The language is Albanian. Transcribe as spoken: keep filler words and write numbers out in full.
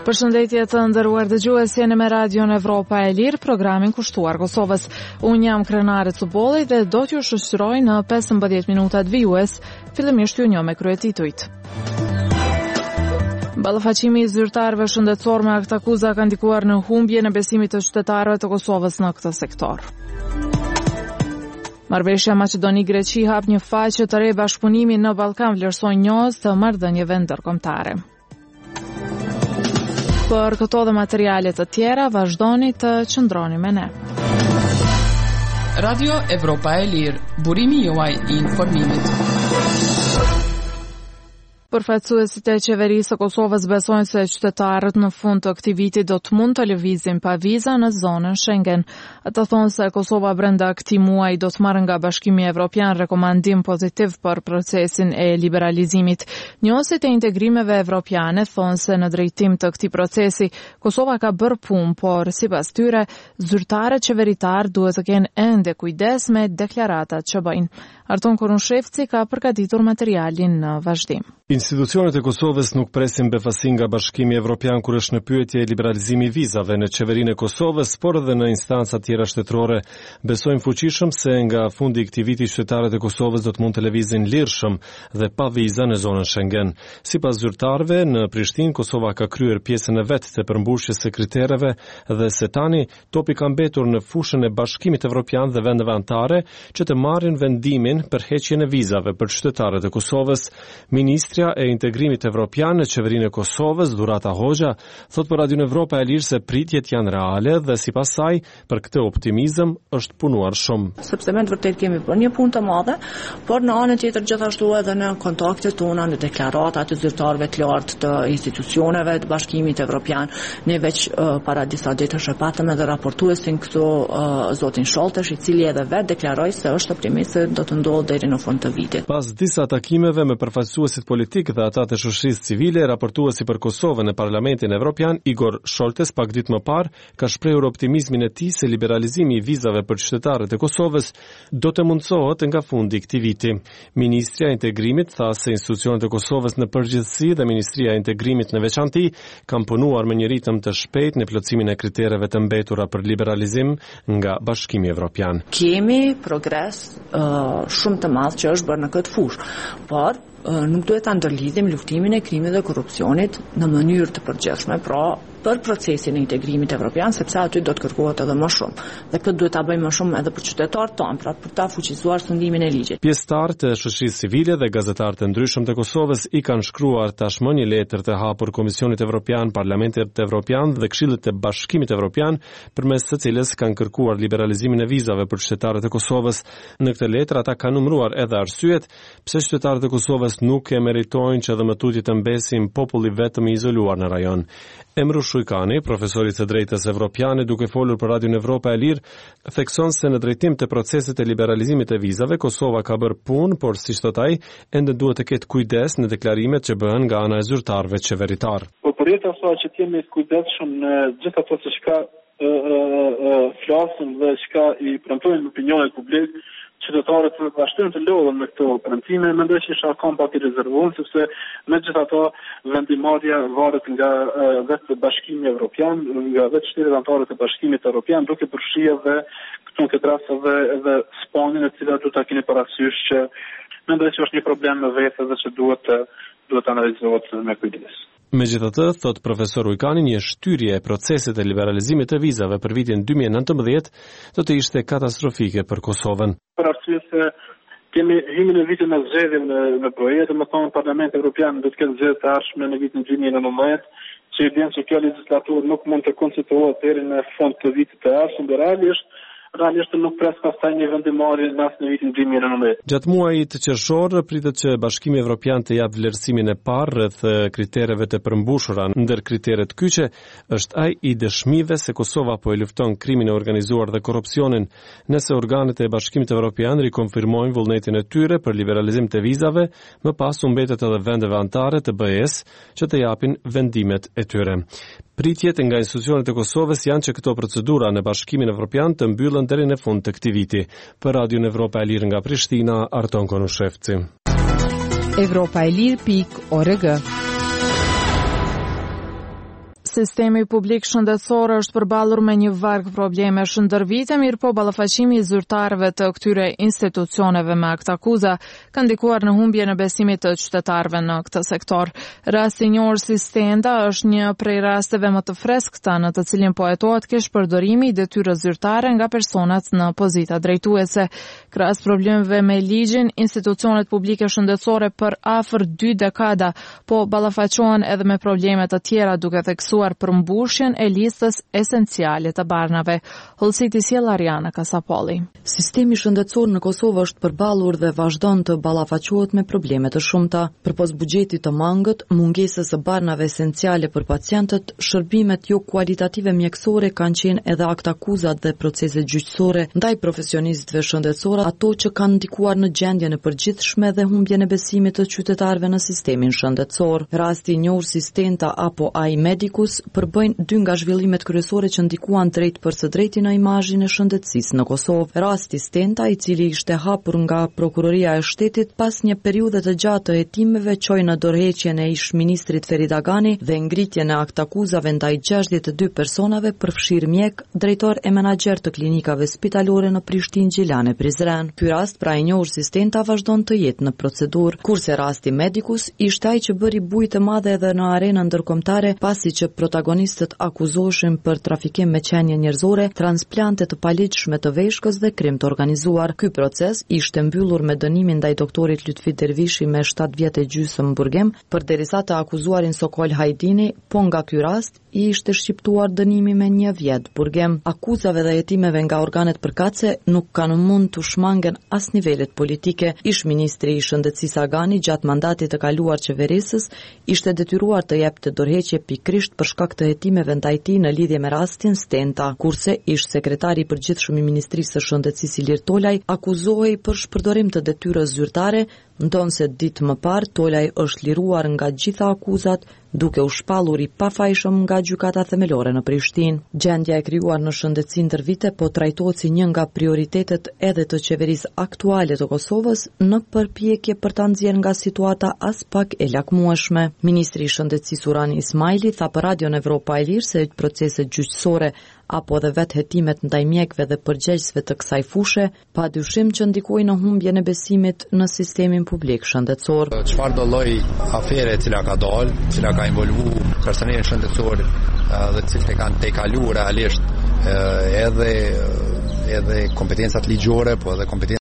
Përshëndetje të nderuar dëgjues, jeni me Radion Evropa e Lirë, programin kushtuar Kosovës. Unë jam krenare Cubolli dhe do t'ju shoqëroj në pesëmbëdhjetë minutat vijues, fillimisht ju njoh me kryetitujt. Ballafaqimi i zyrtarëve shëndetësor me akt akuza ka ndikuar në humbje në besimin e qytetarëve të Kosovës në këtë sektor. Marrëveshja Maqedoni-Greqi hap një faqe të re bashkëpunimi në Ballkan, vlerësoi njohës të marrëdhënieve ndërkombëtare. Për këto dhe materiale të tjera, vazhdoni të qëndroni me ne. Radio Evropa e Lirë, burimi juaj i informimit. Përfaqësuesit e qeverisë së Kosovës besojnë se qytetarët në fund të këtij viti do të mund të lëvizin pa viza në zonën Schengen. Ata thonë se Kosova brenda këtij muaji do të marrë nga Bashkimi Evropian rekomandim pozitiv për procesin e liberalizimit. Njohësit e integrimeve evropiane thonë se në drejtim të këtij procesi Kosova ka bërë punë, por sipas tyre zyrtarët qeveritar duhet të kenë ende kujdes me deklaratat që bëjnë. Arton Korushevci ka përgatitur materialin në vazhdim. Institucionet e Kosovës nuk presin befasin nga Bashkimi Evropian kur është në pyetje liberalizimi vizave në qeverinë e Kosovës, por edhe në instanca tjera shtetërore. Besojnë fuqishëm se nga fundi i këtij viti qytetarët e Kosovës do të mund të lëvizin lirshëm dhe pa viza në zonën Schengen. Sipas zyrtarëve, në Prishtinë Kosova ka kryer pjesën e vet të përmbushjes së kritereve dhe se tani topi ka mbetur në fushën e Bashkimit Evropian dhe vendeve anëtare që të marrin vendimin për heqjen e vizave për qytetarët e Kosovës. Ministri e integrimit evropian në qeverinë e Kosovës, Durata Hoxha, thot për Radion Evropa e Lirë se pritjet janë reale dhe sipas saj për këtë optimizëm është punuar shumë. Sepse me të vërtet kemi bërë një punë të madhe, por në anën tjetër gjithashtu edhe në kontaktet tona, në deklaratat e zyrtarëve të lartë të institucioneve të Bashkimit Evropian, ne veç uh, para disa ditësh e patëm edhe raportuesin këtu uh, zotin Sholtesh, i cili edhe vet deklaroi se është optimist se do të ndodhë deri në fund të vitit. Pas disa takimeve me përfaqësuesit politik dhe ata të shoqërisë civile, raportuesi për Kosovën në Parlamentin Evropian, Igor Sholtes, pak ditë më parë, ka shprehur optimizmin e tij se liberalizimi i vizave për qytetarët e Kosovës do të mundsohet nga fundi i këtij viti. Ministria e Integrimit tha se institucionet e Kosovës në përgjithësi dhe Ministria e Integrimit në veçantë kanë punuar me një ritëm të shpejtë në plotësimin e kritereve të mbetura për liberalizim nga Bashkimi Evropian. Kemi progres uh, shumë të madh që është bërë në këtë fushë, por nuk duhet ta ndërlidhim luftimin e krimit dhe korrupsionit në mënyrë të përgjithshme, pra për procesin e integrimit evropian, sepse aty do të kërkohet edhe më shumë. Dhe këtë duhet ta bëjmë më shumë edhe për qytetarët tonë, pra për ta fuqizuar sundimin e ligjit. Pjesëtarët e shoqërisë civile dhe gazetarët e ndryshëm të Kosovës i kanë shkruar tashmë një letër të hapur Komisionit Evropian, Parlamentit Evropian dhe Këshillit të Bashkimit Evropian, përmes së cilës kanë kërkuar liberalizimin e vizave për qytetarët e Kosovës. Në këtë letër ata kanë numëruar edhe arsyet pse qytetarët e Kosovës nuk e meritojnë që dhe më tutje të mbesin populli vetëm i izoluar në rajon. Emru Shujkani, profesori i drejtës evropiane, duke folur për Radion Evropa e Lirë, thekson se në drejtim të procesit e liberalizimit të vizave, Kosova ka bërë punë, por si thot ai, ende duhet të ketë kujdes në deklarimet që bëhen nga ana e zyrtarëve qeveritar. Po përjet asaj që të jemi kujdesshëm në gjithë ato që ka flasin dhe që i premtojnë në opinionin publik, qytetarët të vazhdojnë të lodhen me këto premtime, mendoj që isha kam pak i rezervuar, sepse megjithatë vendimarrja varet nga uh, vetë Bashkimi Evropian, nga vetë shtetet anëtare të Bashkimit Evropian, duke përfshirë dhe këtu në këtë rast edhe edhe Spanjën, e cila duhet ta keni parasysh që mendoj që është një problem me vetë dhe që duhet duhet analizohet me kujdes. Megjithatë, thot profesor Ujkani, një shtyrje e procesit e liberalizimit të vizave për vitin dy mijë e nëntëmbëdhjetë do të ishte katastrofike për Kosovën. Për arsye se kemi hyrë në vitin e zgjedhjeve në në projekte, më thonë Parlamenti Evropian do të ketë zgjedhje të ardhshme në vitin dy mijë e nëntëmbëdhjetë, që i vjen që kjo legislaturë nuk mund të konstituohet deri në fund të vitit të ardhshëm, dhe realisht realisht nuk pres pastaj një vendimarrje në në vitin dy mijë e nëntëmbëdhjetë. Gjatë muajit qershor pritet që Bashkimi Evropian të japë vlerësimin e parë rreth kritereve të përmbushura. Ndër kriteret kyçe është ai i dëshmive se Kosova po e lufton krimin e organizuar dhe korrupsionin. Nëse organet e Bashkimit Evropian rikonfirmojnë vullnetin e tyre për liberalizim të vizave, më pas u mbetet edhe vendeve anëtare të B E S që të japin vendimet e tyre. Pritjet nga institucionet e Kosovës janë që këto procedura në Bashkimin Evropian të mbyllen deri në fund të këtij viti. Për Radion Evropa e Lirë nga Prishtina, Arton Konushevci. Evropa e Lirë pikë org. sistemi publik shëndetësor është përballur me një varg probleme shëndër vite, mirë po ballafaqimi i zyrtarëve të këtyre institucioneve me akt akuza ka ndikuar në humbje në besimin të qytetarëve në këtë sektor. Rasti i njohur si Stenda është një prej rasteve më të freskëta në të cilin po hetohet keq përdorimi i detyrës zyrtare nga personat në pozita drejtuese. Krahas problemeve me ligjin, institucionet publike shëndetësore për afër dy dekada po ballafaqohen edhe me probleme të tjera duke theksuar përmbushjen e listës esenciale të barnave. Hollësiti sjell Ariana Kasapolli. Sistemi shëndetësor në Kosovë është përballur dhe vazhdon të ballafaqohet me probleme të shumta, përpos buxhetit të mangët, mungesës së barnave esenciale për pacientët, shërbimet jo kualitative mjekësore kanë qenë edhe akt akuzat dhe procese gjyqësore ndaj profesionistëve shëndetësor, ato që kanë ndikuar në gjendjen e përgjithshme dhe humbjen e besimit të qytetarëve në sistemin shëndetësor. Rasti i njohur si Stenda apo ai Medicus përbëjnë dy nga zhvillimet kryesore që ndikuan drejt për së drejti në imazhin e shëndetësisë në Kosovë. Rasti Stenda, i cili ishte hapur nga prokuroria e shtetit pas një periudhe të gjatë të hetimeve, çoi në dorëheqjen e ish-ministrit Ferit Agani dhe ngritjen e akt akuzave ndaj gjashtëdhjetë e dy personave, përfshirë mjek, drejtor e menaxher të klinikave spitalore në Prishtinë, Gjilan e Prizren. Ky rast, pra i njohur si Stenda, vazhdon të jetë në procedurë, kurse rasti Medicus ishte ai që bëri bujë të madhe edhe në arenën ndërkombëtare, pasi që protagonistët akuzoheshin për trafikim me qenie njerëzore, transplante të paligjshme të veshkës dhe krim të organizuar. Ky proces ishte mbyllur me dënimin ndaj doktorit Lutfit Dervishi me shtatë vjet e gjysmë burgim, përderisa të akuzuarin Sokol Hajdini, po nga ky rast i ishte shqiptuar dënimi me një vjet burgim. Akuzave dhe hetimeve nga organet përkatëse nuk kanë mund të shmangen as nivelet politike. Ish-ministri i Shëndetësisë Agani gjatë mandatit të kaluar qeverisës ishte detyruar të jepte dorëheqje pikërisht për shkak të hetimeve ndaj tij në lidhje me rastin Stenda, kurse ish sekretari i përgjithshëm i Ministrisë së Shëndetësisë Ilir Tolaj akuzohej për shpërdorim të detyrës zyrtare, ndonse ditë më parë Tolaj është liruar nga gjitha akuzat, duke u shpallur i pafajshëm nga gjykata themelore në Prishtinë. Gjendja e krijuar në shëndetësi ndër vite po trajtohet si një nga prioritetet edhe të qeverisë aktuale të Kosovës në përpjekje për ta nxjerrë nga situata as pak e lakmueshme. Ministri i Shëndetësisë Urani Ismaili tha për Radion Evropa e Lirë se proceset gjyqësore apo dhe vetë hetimet ndaj mjekëve dhe përgjegjësve të kësaj fushe, pa dyshim që ndikojnë në humbjen e besimit në sistemin publik shëndetësor. Çfarë do lloj afere e cila ka dalë, e cila ka involvu personelin shëndetësor dhe të cilët e kanë tejkaluar realisht edhe edhe kompetencat ligjore, po edhe kompetencat